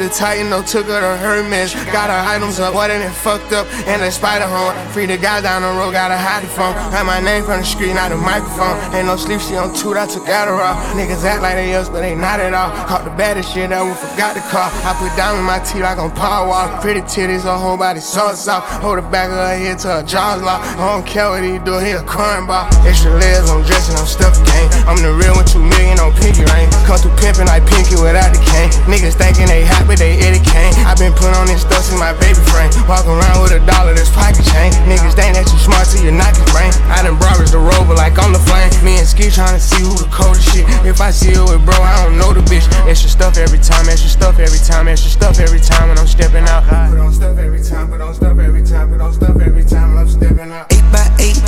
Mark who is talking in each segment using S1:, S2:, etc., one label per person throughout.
S1: it tight, took her to Hermes. Got her items up, what it fucked up, and a spider home. Free the guy down the road, gotta hide the phone. Had my name from the street, not the microphone. Ain't no sleep, she on toot, I took Adderall. Niggas act like they us, but they not at all. Caught the baddest shit ever, forgot the car. I put down in my teeth like on power walk. Pretty titties, her whole body so soft. Hold the back of her head till her jaws locked. I don't care what he do, he a cornball. Extra legs, I'm dressing, I'm stuffed game. I'm the real with 2 million on pinky ring. Come through pimpin' like Pinky without the cane. Niggas thinking they hot, but they Eddie Kane. I been put on this stuff in my baby frame. Walk around with $1 that's pocket chain. Niggas think that you smart till you knock your brain. I done brought the rover like I'm the flame. Me and Ski tryna see who the coldest shit. If I see you with bro, I don't know the bitch. Extra stuff every time, extra stuff every time, extra stuff every time when I'm stepping out. Put on stuff every time, put on stuff every time, put on stuff every time when I'm stepping out.
S2: 8x8,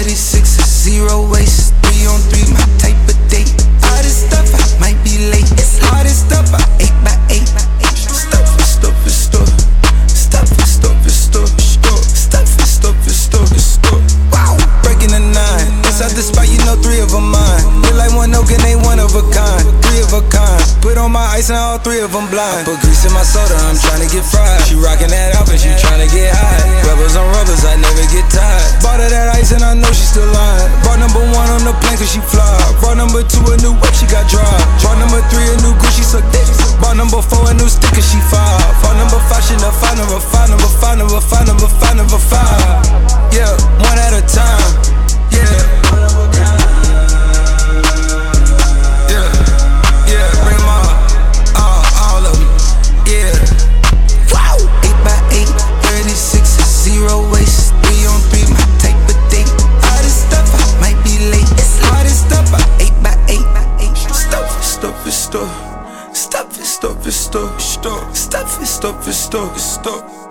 S2: 36, 0 waste, 3 on 3, my type of date. All this stuff, I might be late. It's all this stuff, 8x8. Stuff it, stuff it, stuff. Stuff it, stuff it, stuff. Stuff it, stuff it, stuff it, stuff. Wow, breaking the 9. Inside the spot, 3 of them mine. Feel like one oak and they one of a kind. 3 of a kind. Put on my ice and all 3 of them blind. I put grease in my soda, I'm tryna get fried. She rockin' that outfit, she tryna get high. Rubbers on rubbers, I never get tired. Bought her that ice and I know she still lying. Brought number 1 on the plane cause she fly. Brought number 2 a new whip, she got dry. Brought number 3 a new Gucci, suck dick. Bought number 4 a new sticker, she 5. Bought number 5, she not 5, number 5, number 5, number 5, number 5, number 5. Yeah, one at a time. Yeah. Stuff it, stuff it, stuff it, stuff it, stuff it, stuff it, stuff it, stuff it.